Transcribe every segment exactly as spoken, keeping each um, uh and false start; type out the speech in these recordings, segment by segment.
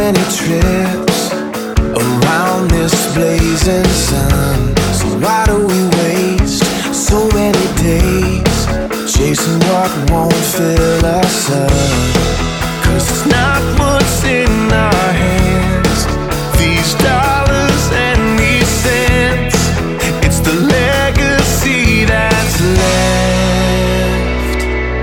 many trips around this blazing sun. So why do we waste so many days chasing what won't fill us up? 'Cause it's not what's in our hands, these dollars and these cents. It's the legacy that's left.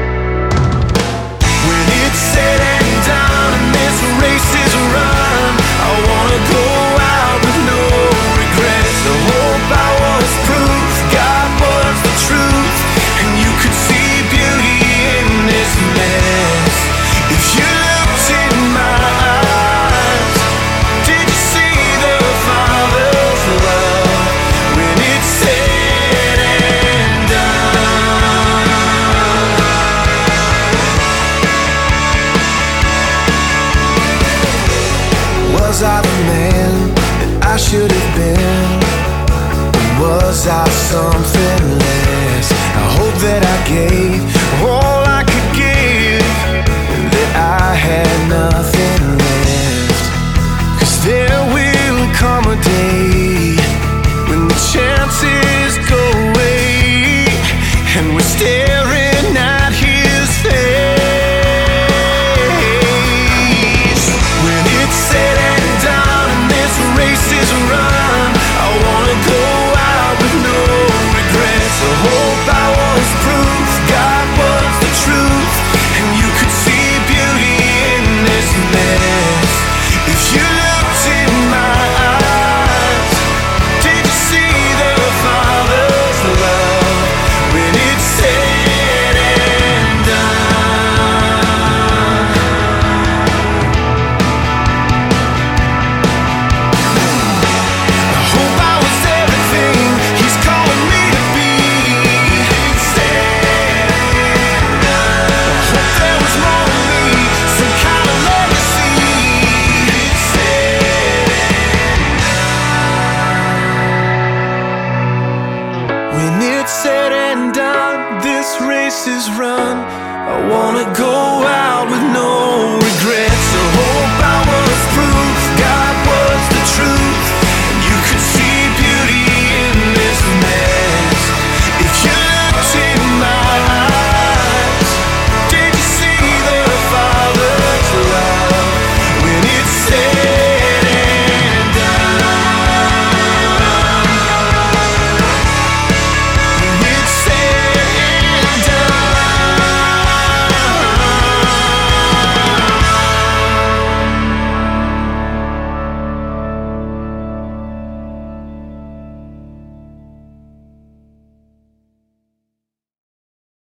When it's said and done and this race is run, I wanna go out with no regrets. I hope I was proof, God was the truth, and you could see beauty in this mess. If you looked in my eyes, did you see the Father's love? When it's said and done, was I the man that I should have been? Or was I something less? I hope that I gave